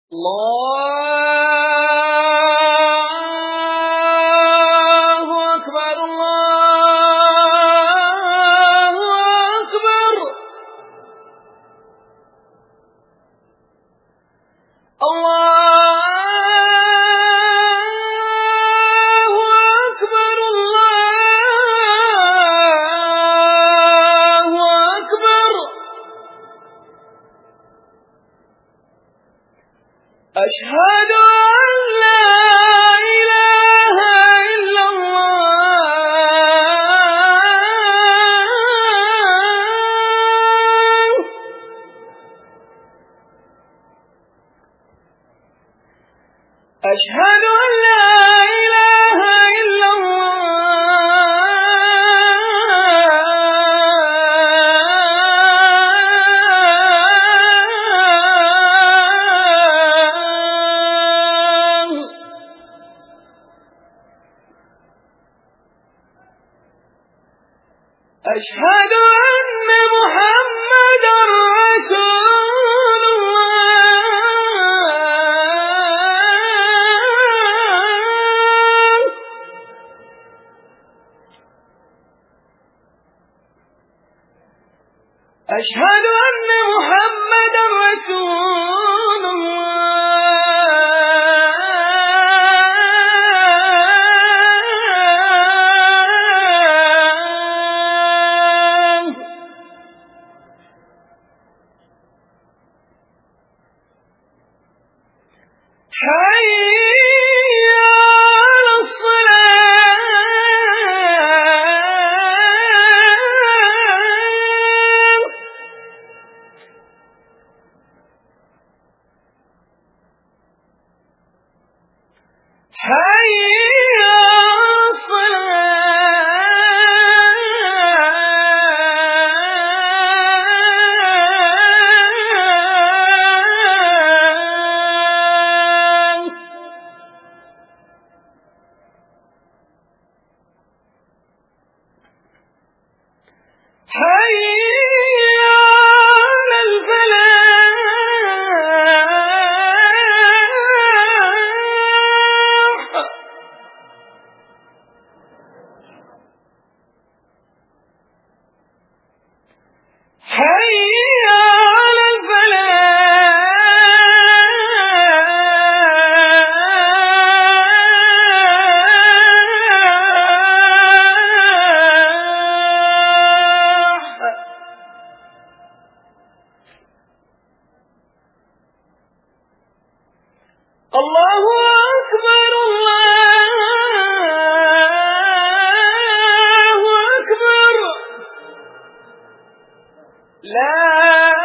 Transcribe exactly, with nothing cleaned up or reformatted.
الله أكبر الله أكبر الله أكبر الله أكبر أشهد أن لا إله إلا الله أشهد أن لا إله إلا أشهد أن محمدًا رسول الله أشهد أن محمدًا رسول حي على الصلاة حي على حي على الفلاح حي على الله أكبر الله أكبر لا